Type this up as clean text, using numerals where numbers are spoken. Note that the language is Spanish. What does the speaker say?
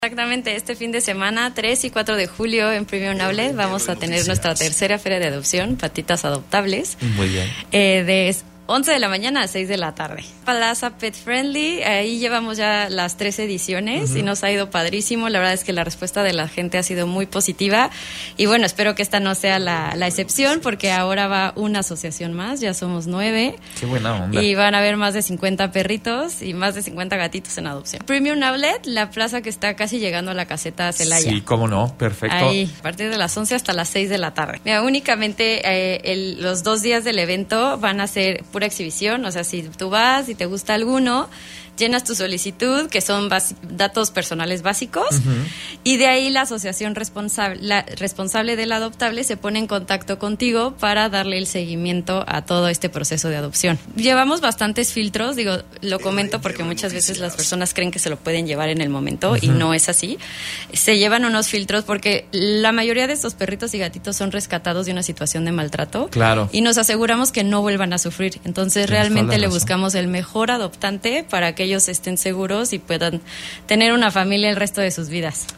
Exactamente, este fin de semana, 3 y 4 de julio en Premium Outlet vamos a tener nuestra tercera feria de adopción, Patitas Adoptables. Muy bien. De 11 de la mañana a 6 de la tarde. Plaza Pet Friendly, ahí llevamos ya las 3 ediciones y nos ha ido padrísimo. La verdad es que la respuesta de la gente ha sido muy positiva y bueno, espero que esta no sea la excepción porque ahora va una asociación más, ya somos 9. Qué buena onda. Y van a haber más de 50 perritos y más de 50 gatitos en adopción. Premium Outlet, la plaza que está casi llegando a la caseta Celaya. Sí, cómo no, perfecto. Ahí, a partir de las 11 hasta las 6 de la tarde. Mira, únicamente los 2 días del evento van a ser pura exhibición, o sea, si tú vas y te gusta alguno, llenas tu solicitud, que son datos personales básicos, y de ahí la asociación responsable del adoptable se pone en contacto contigo para darle el seguimiento a todo este proceso de adopción. Llevamos bastantes filtros, digo, lo comento porque muchas veces las personas creen que se lo pueden llevar en el momento y no es así. Se llevan unos filtros porque la mayoría de estos perritos y gatitos son rescatados de una situación de maltrato. Claro. Y nos aseguramos que no vuelvan a sufrir. Entonces, realmente le buscamos el mejor adoptante para que ellos estén seguros y puedan tener una familia el resto de sus vidas.